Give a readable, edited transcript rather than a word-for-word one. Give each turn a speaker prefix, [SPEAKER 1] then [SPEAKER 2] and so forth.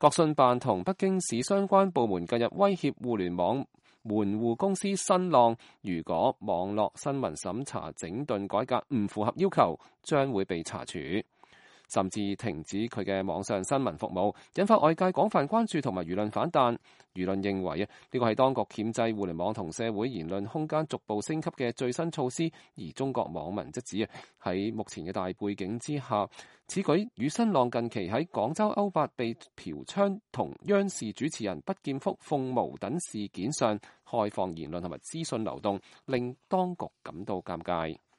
[SPEAKER 1] 國信辦同北京市相關部門近日威脅互聯網門戶公司新浪，如果網絡新聞審查整頓改革唔符合要求，將會被查處，甚至停止佢嘅網上新聞服務，引發外界廣泛關注同埋輿論反彈。輿論認為呢個係當局鉗制互聯網同社會言論空間逐步升級嘅最新措施，而中國網民則指喺目前嘅大背景之下，此舉與新浪近期喺廣州歐八被嫖娼同央視主持人畢劍福鳳毛等事件上開放言論同埋資訊流動，令當局感到尷尬。